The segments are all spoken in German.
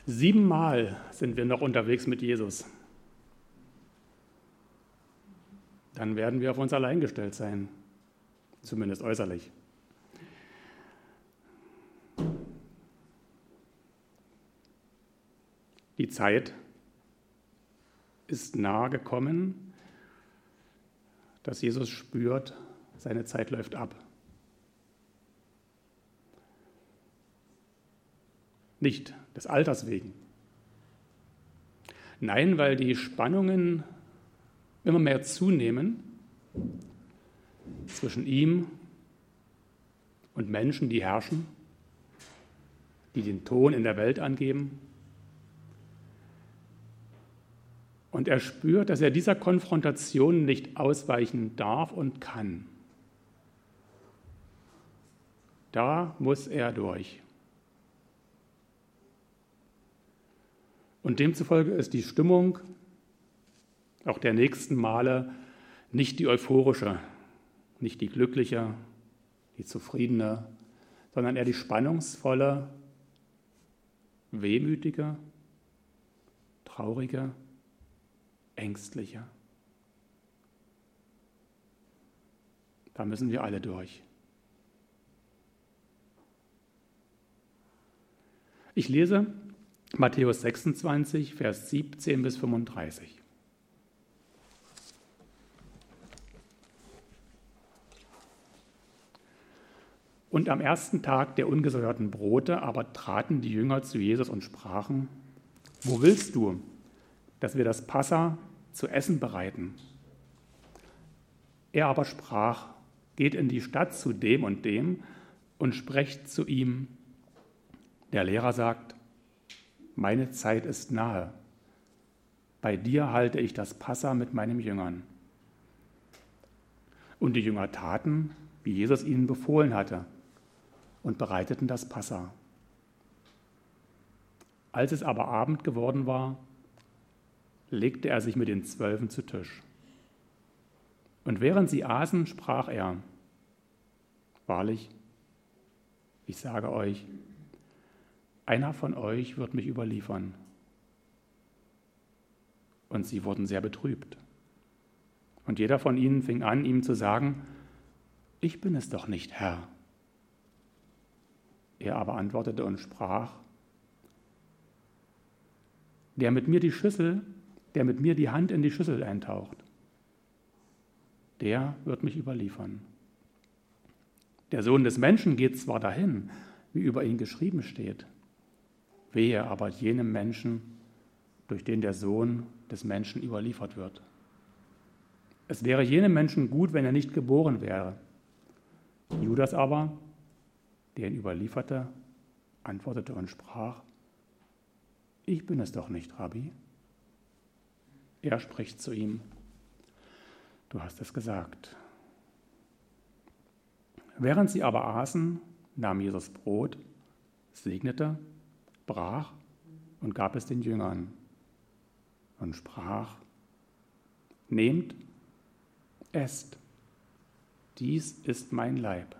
7-mal sind wir noch unterwegs mit Jesus. Dann werden wir auf uns allein gestellt sein, zumindest äußerlich. Die Zeit ist nahe gekommen, dass Jesus spürt, seine Zeit läuft ab. Nicht des Alters wegen. Nein, weil die Spannungen immer mehr zunehmen zwischen ihm und Menschen, die herrschen, die den Ton in der Welt angeben. Und er spürt, dass er dieser Konfrontation nicht ausweichen darf und kann. Da muss er durch. Und demzufolge ist die Stimmung auch der nächsten Male nicht die euphorische, nicht die glückliche, die zufriedene, sondern eher die spannungsvolle, wehmütige, traurige, ängstliche. Da müssen wir alle durch. Ich lese Matthäus 26, Vers 17 bis 35. Und am ersten Tag der ungesäuerten Brote aber traten die Jünger zu Jesus und sprachen: Wo willst du, dass wir das Passa zu essen bereiten? Er aber sprach: Geht in die Stadt zu dem und dem und sprecht zu ihm: Der Lehrer sagt, meine Zeit ist nahe. Bei dir halte ich das Passa mit meinen Jüngern. Und die Jünger taten, wie Jesus ihnen befohlen hatte, und bereiteten das Passa. Als es aber Abend geworden war, legte er sich mit den 12 zu Tisch. Und während sie aßen, sprach er: Wahrlich, ich sage euch, einer von euch wird mich überliefern. Und sie wurden sehr betrübt. Und jeder von ihnen fing an, ihm zu sagen: Ich bin es doch nicht, Herr. Er aber antwortete und sprach: Der mit mir die Hand in die Schüssel eintaucht, der wird mich überliefern. Der Sohn des Menschen geht zwar dahin, wie über ihn geschrieben steht, wehe aber jenem Menschen, durch den der Sohn des Menschen überliefert wird. Es wäre jenem Menschen gut, wenn er nicht geboren wäre. Judas aber, der ihn überlieferte, antwortete und sprach: Ich bin es doch nicht, Rabbi. Er spricht zu ihm: Du hast es gesagt. Während sie aber aßen, nahm Jesus Brot, segnete, brach und gab es den Jüngern und sprach: Nehmt, esst, dies ist mein Leib.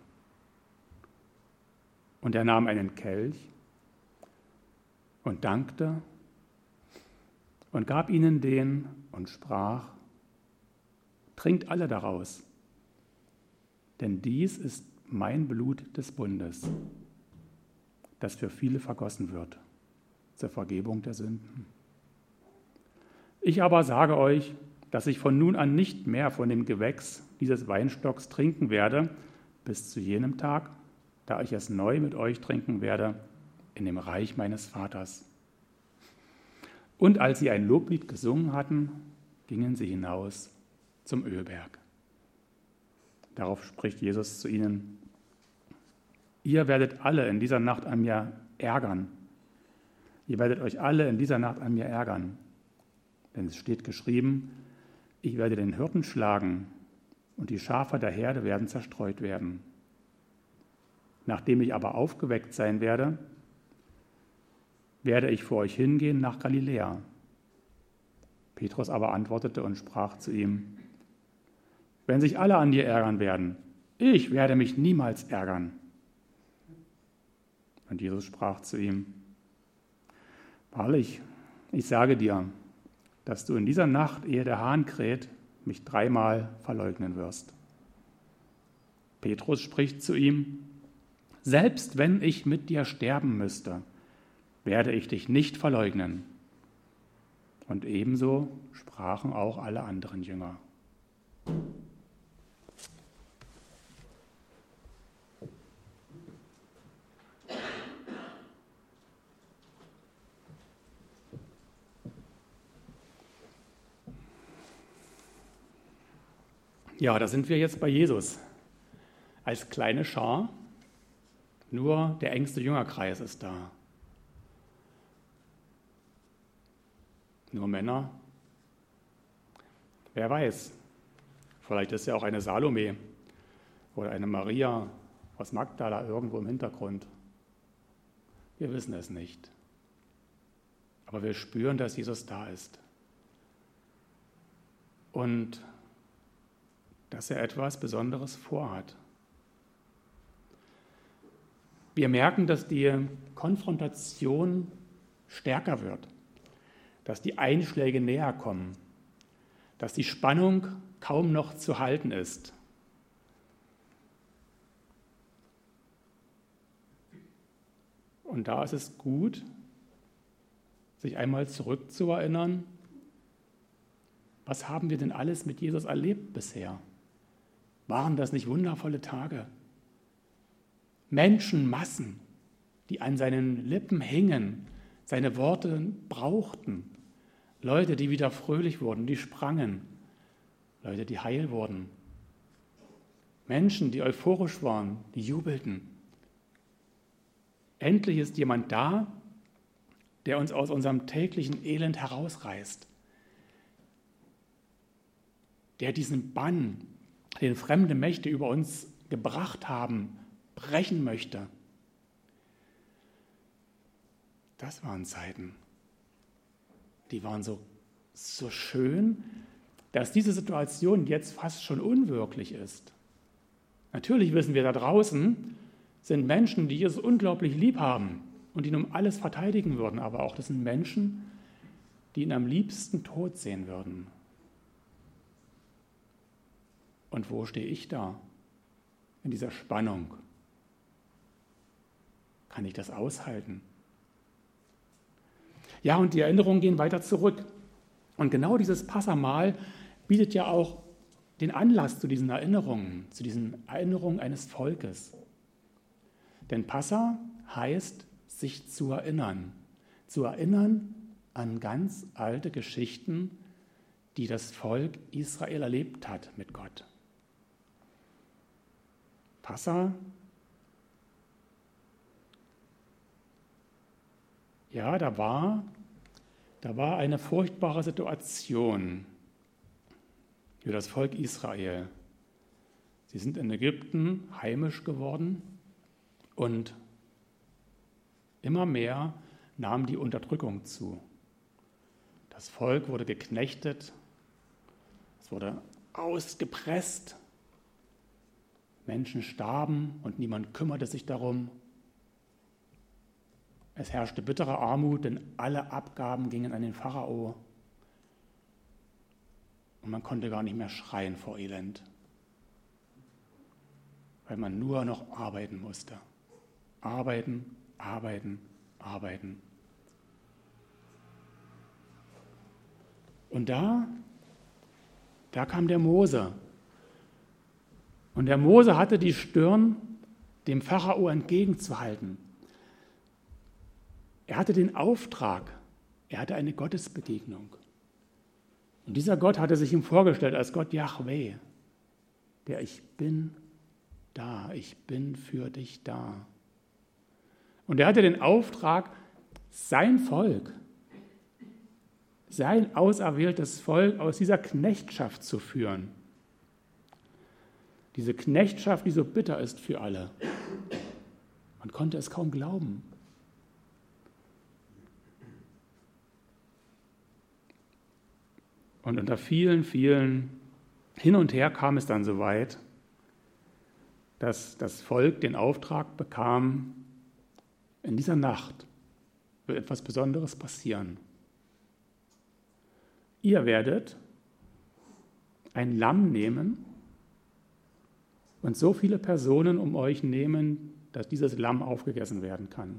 Und er nahm einen Kelch und dankte und gab ihnen den und sprach: Trinkt alle daraus, denn dies ist mein Blut des Bundes, das für viele vergossen wird, zur Vergebung der Sünden. Ich aber sage euch, dass ich von nun an nicht mehr von dem Gewächs dieses Weinstocks trinken werde, bis zu jenem Tag, da ich es neu mit euch trinken werde, in dem Reich meines Vaters. Und als sie ein Loblied gesungen hatten, gingen sie hinaus zum Ölberg. Darauf spricht Jesus zu ihnen: Ihr werdet alle in dieser Nacht an mir ärgern. Ihr werdet euch alle in dieser Nacht an mir ärgern. Denn es steht geschrieben: Ich werde den Hirten schlagen und die Schafe der Herde werden zerstreut werden. Nachdem ich aber aufgeweckt sein werde, werde ich vor euch hingehen nach Galiläa. Petrus aber antwortete und sprach zu ihm: Wenn sich alle an dir ärgern werden, ich werde mich niemals ärgern. Und Jesus sprach zu ihm: Wahrlich, ich sage dir, dass du in dieser Nacht, ehe der Hahn kräht, mich 3-mal verleugnen wirst. Petrus spricht zu ihm: Selbst wenn ich mit dir sterben müsste, werde ich dich nicht verleugnen. Und ebenso sprachen auch alle anderen Jünger. Ja, da sind wir jetzt bei Jesus. Als kleine Schar, nur der engste Jüngerkreis ist da. Nur Männer. Wer weiß, vielleicht ist ja auch eine Salome oder eine Maria aus Magdala irgendwo im Hintergrund. Wir wissen es nicht. Aber wir spüren, dass Jesus da ist. Und dass er etwas Besonderes vorhat. Wir merken, dass die Konfrontation stärker wird, dass die Einschläge näher kommen, dass die Spannung kaum noch zu halten ist. Und da ist es gut, sich einmal zurückzuerinnern, was haben wir denn alles mit Jesus erlebt bisher? Waren das nicht wundervolle Tage? Menschenmassen, die an seinen Lippen hingen, seine Worte brauchten. Leute, die wieder fröhlich wurden, die sprangen. Leute, die heil wurden. Menschen, die euphorisch waren, die jubelten. Endlich ist jemand da, der uns aus unserem täglichen Elend herausreißt. Der diesen Bann, den fremde Mächte über uns gebracht haben, brechen möchte. Das waren Zeiten. Die waren so schön, dass diese Situation jetzt fast schon unwirklich ist. Natürlich wissen wir, da draußen sind Menschen, die Jesus unglaublich lieb haben und ihn um alles verteidigen würden, aber auch das sind Menschen, die ihn am liebsten tot sehen würden. Und wo stehe ich da? In dieser Spannung. Kann ich das aushalten? Ja, und die Erinnerungen gehen weiter zurück. Und genau dieses Passamahl bietet ja auch den Anlass zu diesen Erinnerungen eines Volkes. Denn Passa heißt, sich zu erinnern. Zu erinnern an ganz alte Geschichten, die das Volk Israel erlebt hat mit Gott. Passa, ja, da war eine furchtbare Situation für das Volk Israel. Sie sind in Ägypten heimisch geworden und immer mehr nahm die Unterdrückung zu. Das Volk wurde geknechtet, es wurde ausgepresst, Menschen starben und niemand kümmerte sich darum. Es herrschte bittere Armut, denn alle Abgaben gingen an den Pharao. Und man konnte gar nicht mehr schreien vor Elend, weil man nur noch arbeiten musste. Arbeiten, arbeiten, arbeiten. Und da kam der Mose. Und der Mose hatte die Stirn, dem Pharao entgegenzuhalten. Er hatte den Auftrag, er hatte eine Gottesbegegnung. Und dieser Gott hatte sich ihm vorgestellt als Gott Jahwe, der Ich bin da, ich bin für dich da. Und er hatte den Auftrag, sein Volk, sein auserwähltes Volk aus dieser Knechtschaft zu führen. Diese Knechtschaft, die so bitter ist für alle. Man konnte es kaum glauben. Und unter vielen, vielen Hin und Her kam es dann so weit, dass das Volk den Auftrag bekam, in dieser Nacht wird etwas Besonderes passieren. Ihr werdet ein Lamm nehmen und so viele Personen um euch nehmen, dass dieses Lamm aufgegessen werden kann.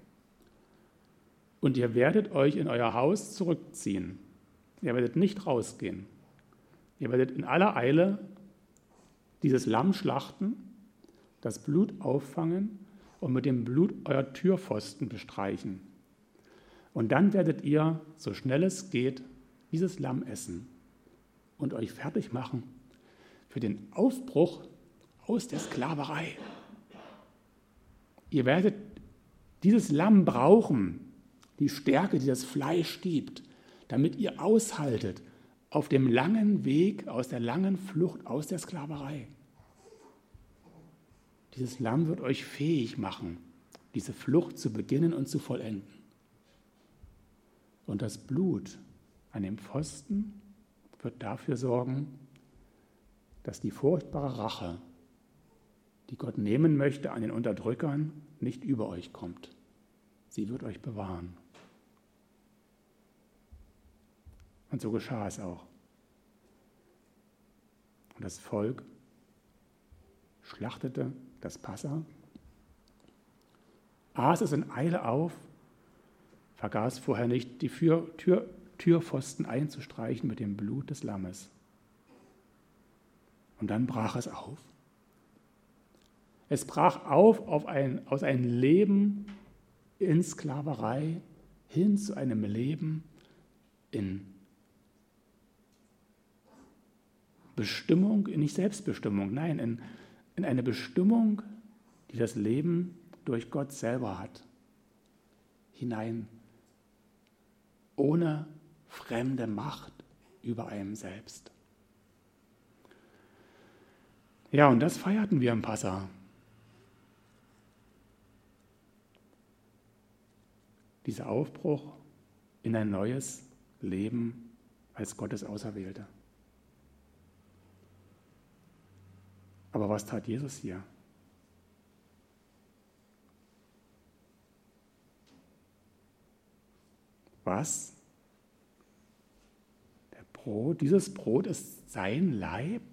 Und ihr werdet euch in euer Haus zurückziehen. Ihr werdet nicht rausgehen. Ihr werdet in aller Eile dieses Lamm schlachten, das Blut auffangen und mit dem Blut euer Türpfosten bestreichen. Und dann werdet ihr, so schnell es geht, dieses Lamm essen und euch fertig machen für den Aufbruch aus der Sklaverei. Ihr werdet dieses Lamm brauchen, die Stärke, die das Fleisch gibt, damit ihr aushaltet auf dem langen Weg aus der langen Flucht aus der Sklaverei. Dieses Lamm wird euch fähig machen, diese Flucht zu beginnen und zu vollenden. Und das Blut an dem Pfosten wird dafür sorgen, dass die furchtbare Rache, die Gott nehmen möchte an den Unterdrückern, nicht über euch kommt. Sie wird euch bewahren. Und so geschah es auch. Und das Volk schlachtete das Passa, aß es in Eile auf, vergaß vorher nicht, die Türpfosten einzustreichen mit dem Blut des Lammes. Und dann brach es auf. Es brach auf aus einem Leben in Sklaverei hin zu einem Leben in Bestimmung, nicht Selbstbestimmung, nein, in eine Bestimmung, die das Leben durch Gott selber hat, hinein, ohne fremde Macht über einem selbst. Ja, und das feierten wir im Passa. Dieser Aufbruch in ein neues Leben als Gottes Auserwählte. Aber was tat Jesus hier? Was? Dieses Brot ist sein Leib?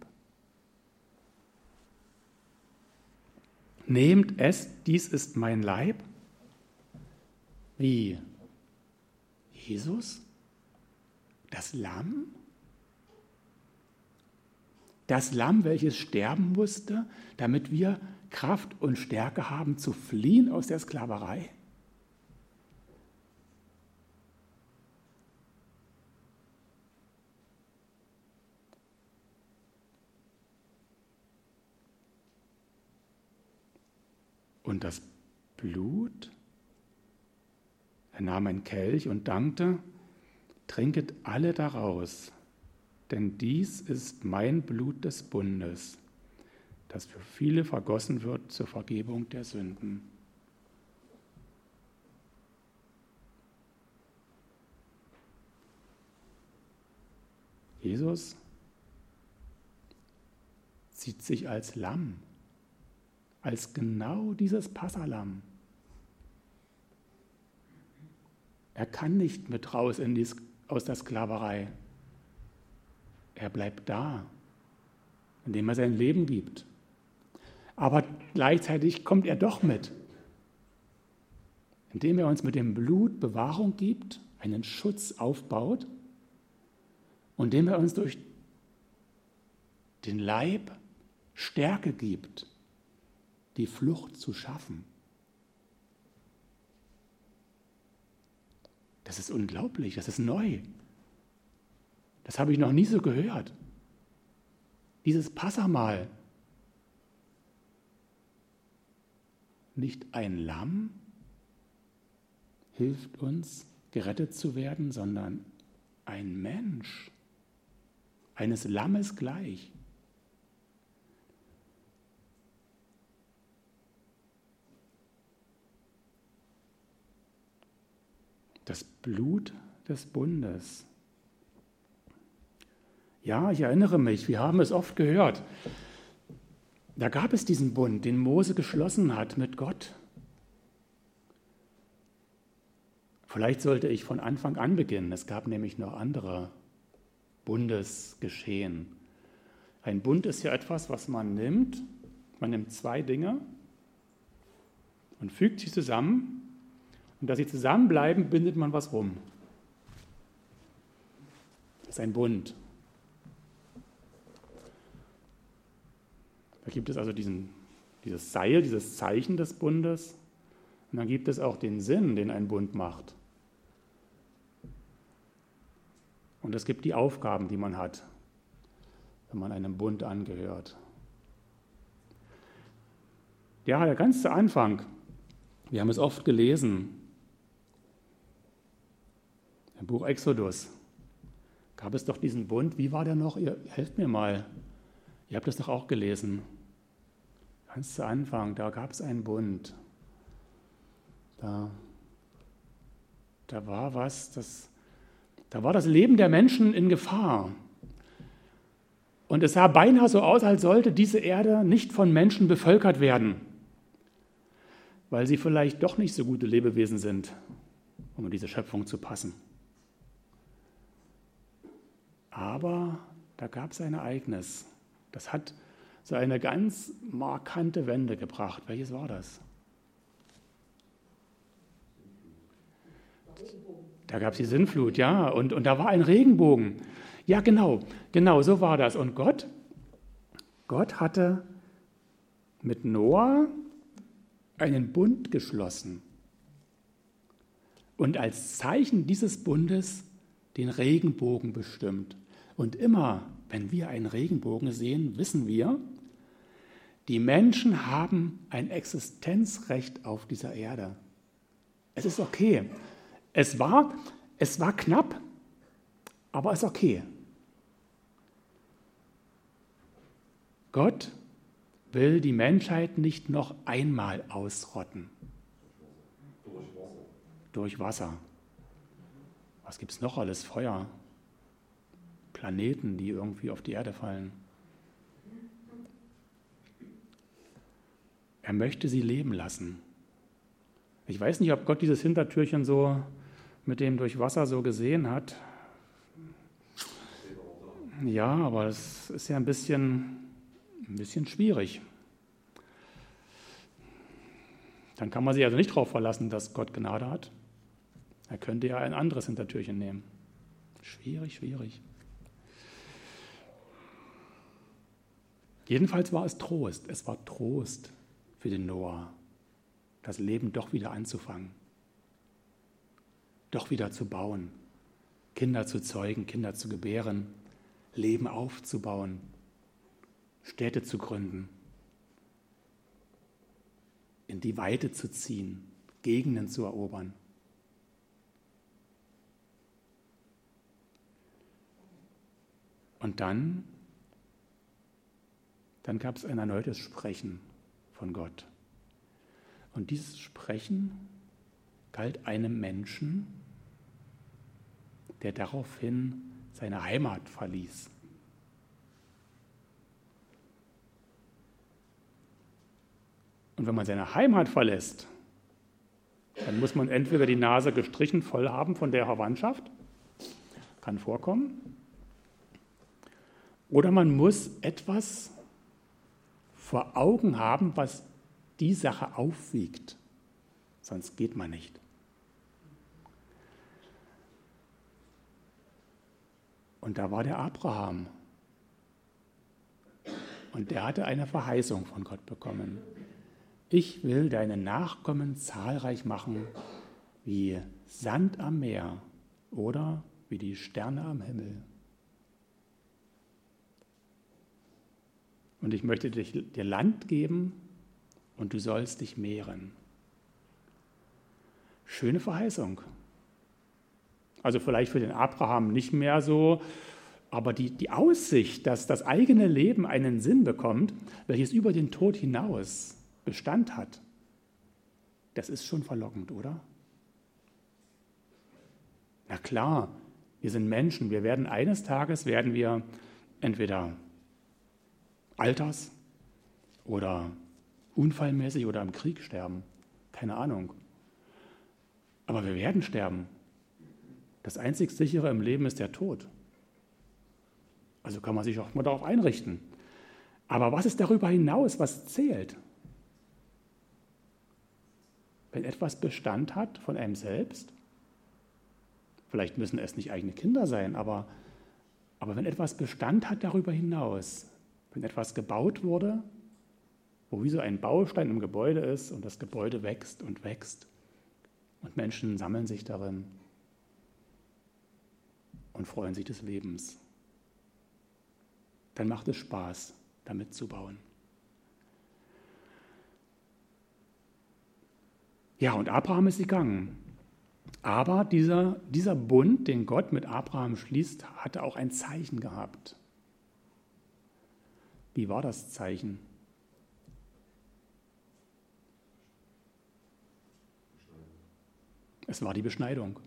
Nehmt es, dies ist mein Leib? Wie? Jesus? Das Lamm? Das Lamm, welches sterben musste, damit wir Kraft und Stärke haben, zu fliehen aus der Sklaverei? Und das Blut? Er nahm einen Kelch und dankte, trinket alle daraus, denn dies ist mein Blut des Bundes, das für viele vergossen wird zur Vergebung der Sünden. Jesus sieht sich als Lamm, als genau dieses Passalamm. Er kann nicht mit raus aus der Sklaverei. Er bleibt da, indem er sein Leben gibt. Aber gleichzeitig kommt er doch mit, indem er uns mit dem Blut Bewahrung gibt, einen Schutz aufbaut und indem er uns durch den Leib Stärke gibt, die Flucht zu schaffen. Das ist unglaublich, das ist neu. Das habe ich noch nie so gehört. Dieses Passamahl. Nicht ein Lamm hilft uns, gerettet zu werden, sondern ein Mensch, eines Lammes gleich. Das Blut des Bundes. Ja, ich erinnere mich, wir haben es oft gehört. Da gab es diesen Bund, den Mose geschlossen hat mit Gott. Vielleicht sollte ich von Anfang an beginnen. Es gab nämlich noch andere Bundesgeschehen. Ein Bund ist ja etwas, was man nimmt. Man nimmt zwei Dinge und fügt sie zusammen. Und da sie zusammenbleiben, bindet man was rum. Das ist ein Bund. Da gibt es also dieses Seil, dieses Zeichen des Bundes. Und dann gibt es auch den Sinn, den ein Bund macht. Und es gibt die Aufgaben, die man hat, wenn man einem Bund angehört. Ja, der ganze Anfang, wir haben es oft gelesen, im Buch Exodus gab es doch diesen Bund. Wie war der noch? Ihr helft mir mal. Ihr habt das doch auch gelesen. Ganz zu Anfang, da gab es einen Bund. Da war was, da war das Leben der Menschen in Gefahr. Und es sah beinahe so aus, als sollte diese Erde nicht von Menschen bevölkert werden, weil sie vielleicht doch nicht so gute Lebewesen sind, um in diese Schöpfung zu passen. Aber da gab es ein Ereignis, das hat so eine ganz markante Wende gebracht. Welches war das? Da gab es die Sintflut, ja, und da war ein Regenbogen. Ja, genau, so war das. Und Gott hatte mit Noah einen Bund geschlossen. Und als Zeichen dieses Bundes den Regenbogen bestimmt. Und immer, wenn wir einen Regenbogen sehen, wissen wir, die Menschen haben ein Existenzrecht auf dieser Erde. Es ist okay. Es war knapp, aber es ist okay. Gott will die Menschheit nicht noch einmal ausrotten. Durch Wasser. Was gibt es noch alles? Feuer. Planeten, die irgendwie auf die Erde fallen. Er möchte sie leben lassen. Ich weiß nicht, ob Gott dieses Hintertürchen so mit dem durch Wasser so gesehen hat. Ja, aber es ist ja ein bisschen schwierig. Dann kann man sich also nicht darauf verlassen, dass Gott Gnade hat. Er könnte ja ein anderes Hintertürchen nehmen. Schwierig. Jedenfalls war es Trost. Es war Trost für den Noah, das Leben doch wieder anzufangen, doch wieder zu bauen, Kinder zu zeugen, Kinder zu gebären, Leben aufzubauen, Städte zu gründen, in die Weite zu ziehen, Gegenden zu erobern. Und dann gab es ein erneutes Sprechen von Gott. Und dieses Sprechen galt einem Menschen, der daraufhin seine Heimat verließ. Und wenn man seine Heimat verlässt, dann muss man entweder die Nase gestrichen voll haben von der Verwandtschaft, kann vorkommen, oder man muss etwas vor Augen haben, was die Sache aufwiegt. Sonst geht man nicht. Und da war der Abraham. Und der hatte eine Verheißung von Gott bekommen. Ich will deine Nachkommen zahlreich machen wie Sand am Meer oder wie die Sterne am Himmel. Und ich möchte dir Land geben und du sollst dich mehren. Schöne Verheißung. Also vielleicht für den Abraham nicht mehr so, aber die Aussicht, dass das eigene Leben einen Sinn bekommt, welches über den Tod hinaus Bestand hat, das ist schon verlockend, oder? Na klar, wir sind Menschen, eines Tages werden wir entweder alters oder unfallmäßig oder im Krieg sterben. Keine Ahnung. Aber wir werden sterben. Das einzig Sichere im Leben ist der Tod. Also kann man sich auch mal darauf einrichten. Aber was ist darüber hinaus, was zählt? Wenn etwas Bestand hat von einem selbst, vielleicht müssen es nicht eigene Kinder sein, aber wenn etwas Bestand hat darüber hinaus, wenn etwas gebaut wurde, wo wie so ein Baustein im Gebäude ist und das Gebäude wächst und Menschen sammeln sich darin und freuen sich des Lebens, dann macht es Spaß, damit zu bauen. Ja, und Abraham ist gegangen. Aber dieser Bund, den Gott mit Abraham schließt, hatte auch ein Zeichen gehabt. Wie war das Zeichen? Es war die Beschneidung.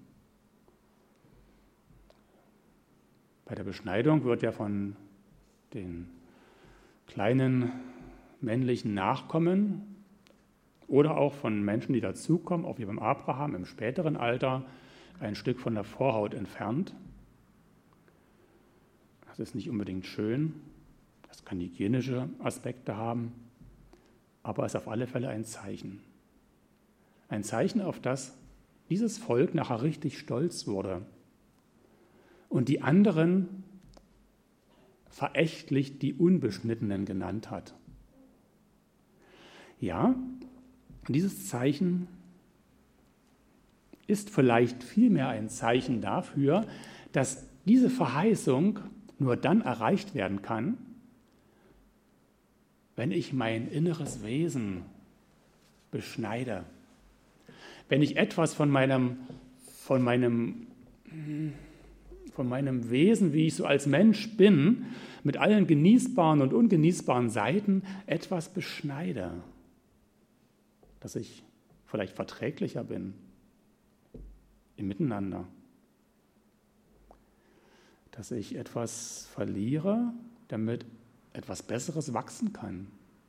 Bei der Beschneidung wird ja von den kleinen männlichen Nachkommen oder auch von Menschen, die dazukommen, auch wie beim Abraham im späteren Alter, ein Stück von der Vorhaut entfernt. Das ist nicht unbedingt schön, das kann hygienische Aspekte haben, aber es ist auf alle Fälle ein Zeichen. Ein Zeichen, auf das dieses Volk nachher richtig stolz wurde und die anderen verächtlich die Unbeschnittenen genannt hat. Ja, dieses Zeichen ist vielleicht vielmehr ein Zeichen dafür, dass diese Verheißung nur dann erreicht werden kann, wenn ich mein inneres Wesen beschneide. Wenn ich etwas von meinem Wesen, wie ich so als Mensch bin, mit allen genießbaren und ungenießbaren Seiten etwas beschneide, dass ich vielleicht verträglicher bin im Miteinander, dass ich etwas verliere, damit etwas Besseres wachsen kann.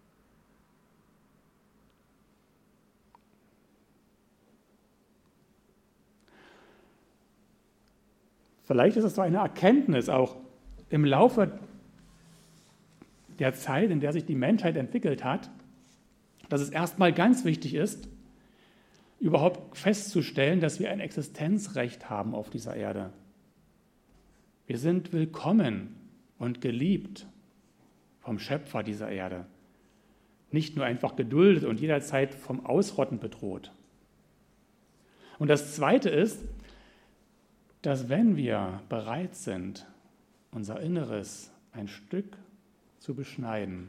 Vielleicht ist es so eine Erkenntnis auch im Laufe der Zeit, in der sich die Menschheit entwickelt hat, dass es erstmal ganz wichtig ist, überhaupt festzustellen, dass wir ein Existenzrecht haben auf dieser Erde. Wir sind willkommen und geliebt vom Schöpfer dieser Erde. Nicht nur einfach geduldet und jederzeit vom Ausrotten bedroht. Und das Zweite ist, dass wenn wir bereit sind, unser Inneres ein Stück zu beschneiden,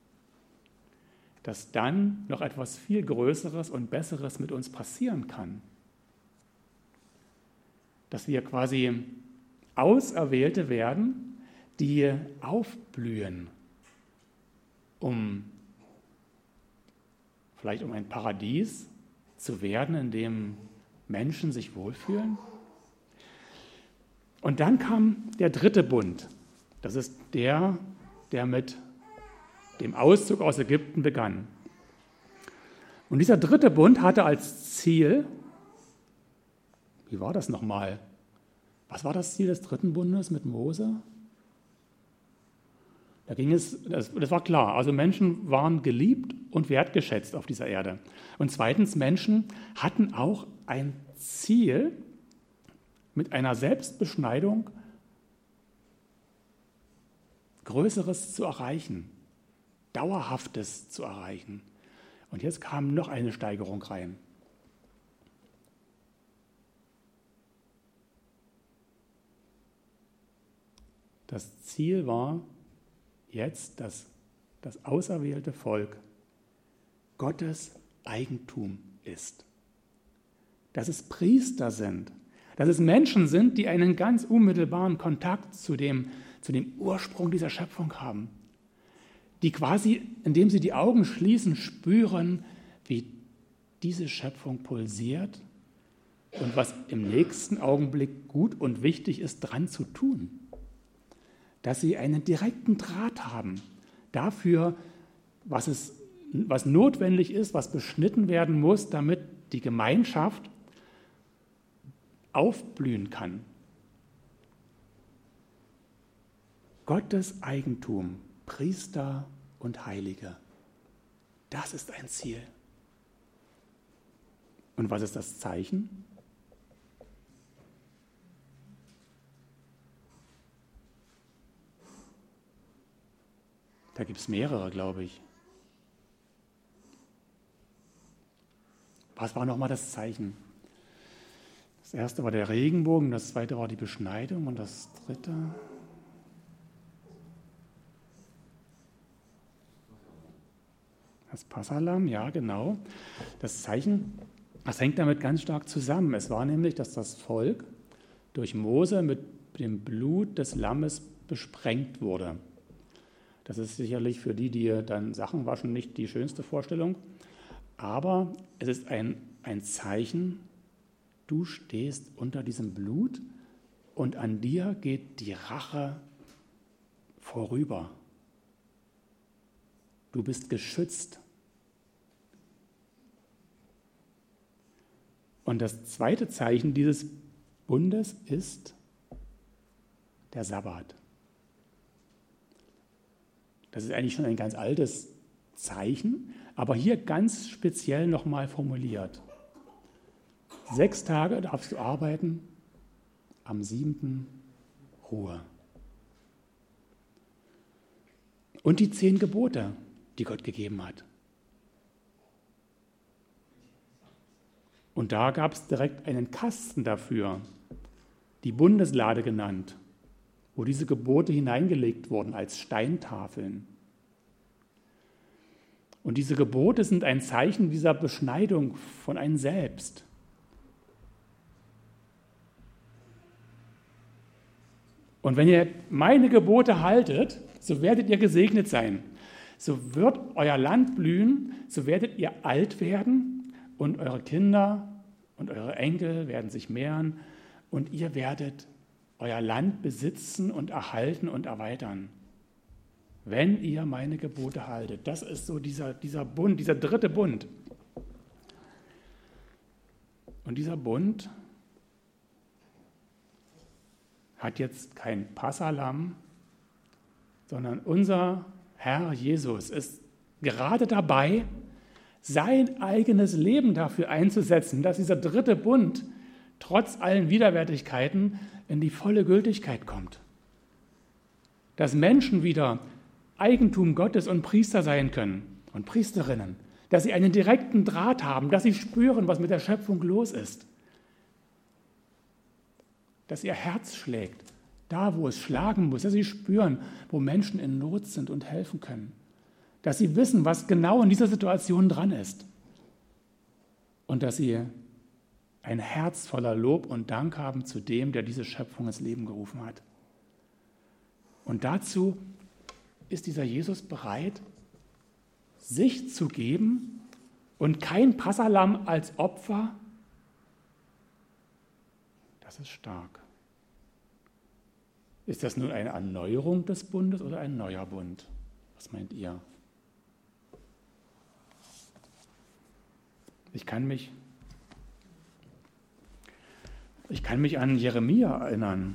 dass dann noch etwas viel Größeres und Besseres mit uns passieren kann. Dass wir quasi Auserwählte werden, die aufblühen, vielleicht um ein Paradies zu werden, in dem Menschen sich wohlfühlen. Und dann kam der dritte Bund. Das ist der mit dem Auszug aus Ägypten begann. Und dieser dritte Bund hatte als Ziel, wie war das nochmal? Was war das Ziel des dritten Bundes mit Mose? Das war klar, also Menschen waren geliebt und wertgeschätzt auf dieser Erde. Und zweitens, Menschen hatten auch ein Ziel, mit einer Selbstbeschneidung Größeres zu erreichen, Dauerhaftes zu erreichen. Und jetzt kam noch eine Steigerung rein. Das Ziel war jetzt, dass das auserwählte Volk Gottes Eigentum ist. Dass es Priester sind, dass es Menschen sind, die einen ganz unmittelbaren Kontakt zu dem Ursprung dieser Schöpfung haben, die quasi, indem sie die Augen schließen, spüren, wie diese Schöpfung pulsiert und was im nächsten Augenblick gut und wichtig ist, dran zu tun. Dass sie einen direkten Draht haben dafür, was notwendig ist, was beschnitten werden muss, damit die Gemeinschaft aufblühen kann. Gottes Eigentum, Priester und Heilige, das ist ein Ziel. Und was ist das Zeichen? Da gibt es mehrere, glaube ich. Was war nochmal das Zeichen? Das erste war der Regenbogen, das zweite war die Beschneidung und das dritte... Das Passahlamm, ja genau. Das Zeichen, das hängt damit ganz stark zusammen. Es war nämlich, dass das Volk durch Mose mit dem Blut des Lammes besprengt wurde. Das ist sicherlich für die, die dann Sachen waschen, nicht die schönste Vorstellung. Aber es ist ein Zeichen, du stehst unter diesem Blut und an dir geht die Rache vorüber. Du bist geschützt. Und das zweite Zeichen dieses Bundes ist der Sabbat. Das ist eigentlich schon ein ganz altes Zeichen, aber hier ganz speziell nochmal formuliert. 6 Tage darfst du arbeiten, am 7. Ruhe. Und die 10 Gebote, die Gott gegeben hat. Und da gab es direkt einen Kasten dafür, die Bundeslade genannt, wo diese Gebote hineingelegt wurden als Steintafeln. Und diese Gebote sind ein Zeichen dieser Beschneidung von einem selbst. Und wenn ihr meine Gebote haltet, so werdet ihr gesegnet sein. So wird euer Land blühen, so werdet ihr alt werden und eure Kinder und eure Enkel werden sich mehren und ihr werdet euer Land besitzen und erhalten und erweitern. Wenn ihr meine Gebote haltet. Das ist so dieser Bund, dieser dritte Bund. Und dieser Bund hat jetzt kein Passahlamm, sondern unser Herr Jesus ist gerade dabei, sein eigenes Leben dafür einzusetzen, dass dieser dritte Bund trotz allen Widerwärtigkeiten in die volle Gültigkeit kommt. Dass Menschen wieder Eigentum Gottes und Priester sein können und Priesterinnen, dass sie einen direkten Draht haben, dass sie spüren, was mit der Schöpfung los ist, dass ihr Herz schlägt, da wo es schlagen muss, dass sie spüren, wo Menschen in Not sind und helfen können, dass sie wissen, was genau in dieser Situation dran ist und dass sie ein Herz voller Lob und Dank haben zu dem, der diese Schöpfung ins Leben gerufen hat. Und dazu ist dieser Jesus bereit, sich zu geben und kein Passahlamm als Opfer. Das ist stark. Ist das nun eine Erneuerung des Bundes oder ein neuer Bund? Was meint ihr? Ich kann mich an Jeremia erinnern.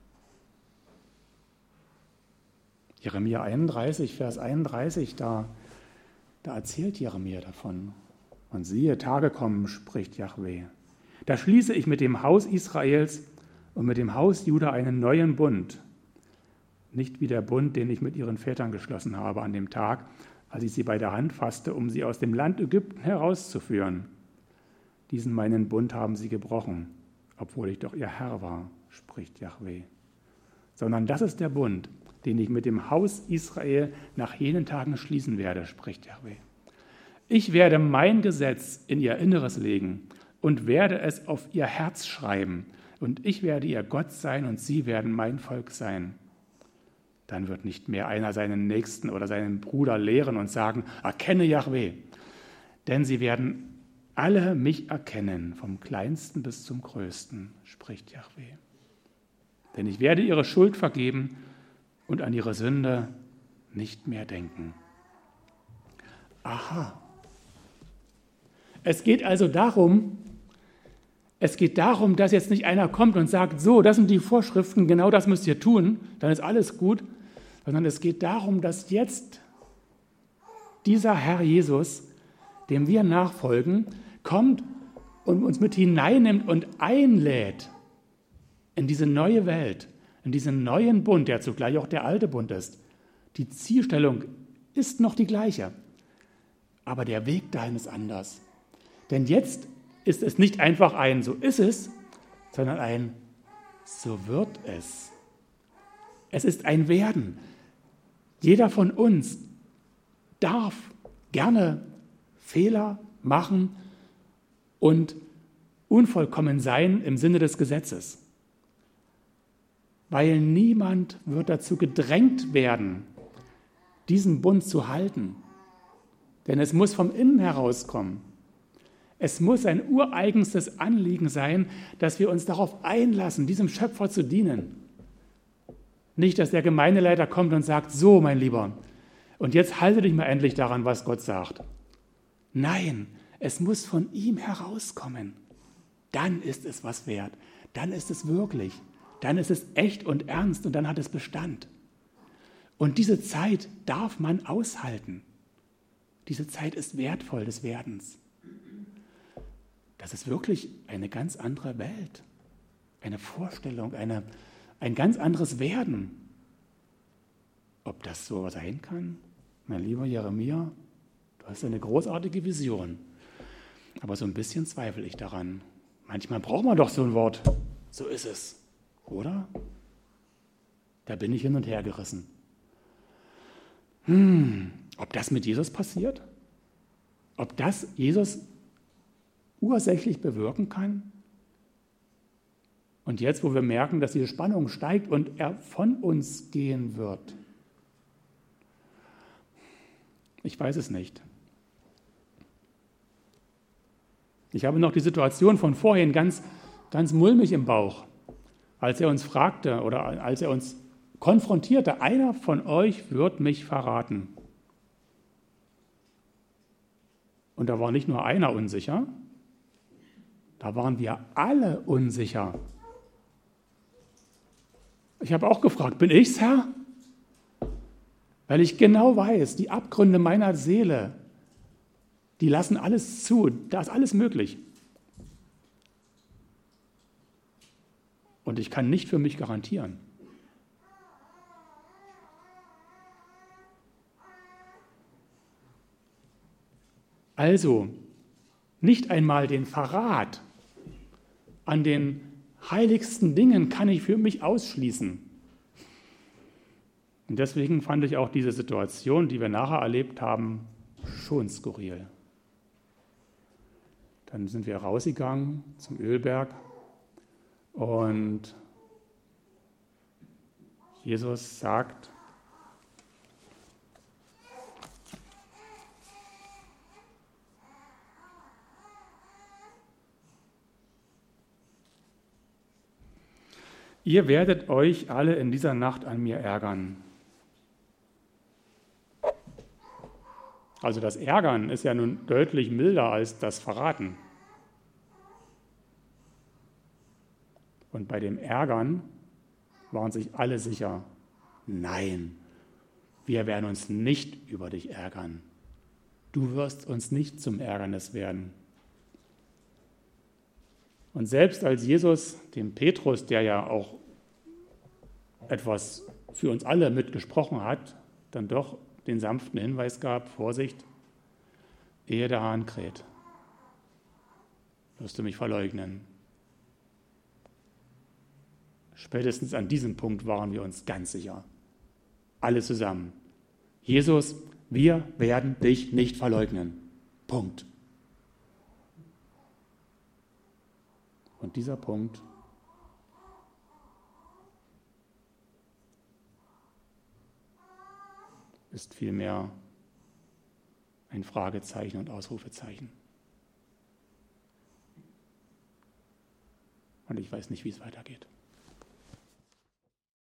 Jeremia 31, Vers 31, da erzählt Jeremia davon. Und siehe, Tage kommen, spricht Jahwe. Da schließe ich mit dem Haus Israels und mit dem Haus Juda einen neuen Bund. Nicht wie der Bund, den ich mit ihren Vätern geschlossen habe an dem Tag, als ich sie bei der Hand fasste, um sie aus dem Land Ägypten herauszuführen. Diesen meinen Bund haben sie gebrochen, obwohl ich doch ihr Herr war, spricht Jahwe. Sondern das ist der Bund, den ich mit dem Haus Israel nach jenen Tagen schließen werde, spricht Jahwe. Ich werde mein Gesetz in ihr Inneres legen und werde es auf ihr Herz schreiben. Und ich werde ihr Gott sein und sie werden mein Volk sein. Dann wird nicht mehr einer seinen Nächsten oder seinen Bruder lehren und sagen, erkenne Jahwe. Denn sie werden alle mich erkennen, vom Kleinsten bis zum Größten, spricht Jahwe. Denn ich werde ihre Schuld vergeben und an ihre Sünde nicht mehr denken. Aha. Es geht also darum, Es geht darum, dass jetzt nicht einer kommt und sagt, so, das sind die Vorschriften, genau das müsst ihr tun, dann ist alles gut, sondern es geht darum, dass jetzt dieser Herr Jesus, dem wir nachfolgen, kommt und uns mit hineinnimmt und einlädt in diese neue Welt, in diesen neuen Bund, der zugleich auch der alte Bund ist. Die Zielstellung ist noch die gleiche, aber der Weg dahin ist anders. Denn jetzt ist es nicht einfach ein so ist es, sondern ein so wird es. Es ist ein Werden. Jeder von uns darf gerne Fehler machen und unvollkommen sein im Sinne des Gesetzes. Weil niemand wird dazu gedrängt werden, diesen Bund zu halten. Denn es muss vom Innen herauskommen. Es muss ein ureigenstes Anliegen sein, dass wir uns darauf einlassen, diesem Schöpfer zu dienen. Nicht, dass der Gemeindeleiter kommt und sagt, so, mein Lieber, und jetzt halte dich mal endlich daran, was Gott sagt. Nein, es muss von ihm herauskommen. Dann ist es was wert. Dann ist es wirklich. Dann ist es echt und ernst und dann hat es Bestand. Und diese Zeit darf man aushalten. Diese Zeit ist wertvoll des Werdens. Das ist wirklich eine ganz andere Welt, eine Vorstellung, ein ganz anderes Werden. Ob das so sein kann? Mein lieber Jeremia, du hast eine großartige Vision, aber so ein bisschen zweifle ich daran. Manchmal braucht man doch so ein Wort, so ist es, oder? Da bin ich hin und her gerissen. Ob das mit Jesus passiert? Ob das Jesus ursächlich bewirken kann? Und jetzt, wo wir merken, dass diese Spannung steigt und er von uns gehen wird, ich weiß es nicht. Ich habe noch die Situation von vorhin ganz mulmig im Bauch, als er uns fragte oder als er uns konfrontierte, einer von euch wird mich verraten. Und da war nicht nur einer unsicher, da waren wir alle unsicher. Ich habe auch gefragt, bin ich's, Herr? Weil ich genau weiß, die Abgründe meiner Seele, die lassen alles zu, da ist alles möglich. Und ich kann nicht für mich garantieren. Also, nicht einmal den Verrat an den heiligsten Dingen kann ich für mich ausschließen. Und deswegen fand ich auch diese Situation, die wir nachher erlebt haben, schon skurril. Dann sind wir rausgegangen zum Ölberg und Jesus sagt, ihr werdet euch alle in dieser Nacht an mir ärgern. Also das Ärgern ist ja nun deutlich milder als das Verraten. Und bei dem Ärgern waren sich alle sicher, nein, wir werden uns nicht über dich ärgern. Du wirst uns nicht zum Ärgernis werden. Und selbst als Jesus dem Petrus, der ja auch etwas für uns alle mitgesprochen hat, dann doch den sanften Hinweis gab, Vorsicht, ehe der Hahn kräht, wirst du mich verleugnen. Spätestens an diesem Punkt waren wir uns ganz sicher, alle zusammen. Jesus, wir werden dich nicht verleugnen. Punkt. Und dieser Punkt ist vielmehr ein Fragezeichen und Ausrufezeichen. Und ich weiß nicht, wie es weitergeht.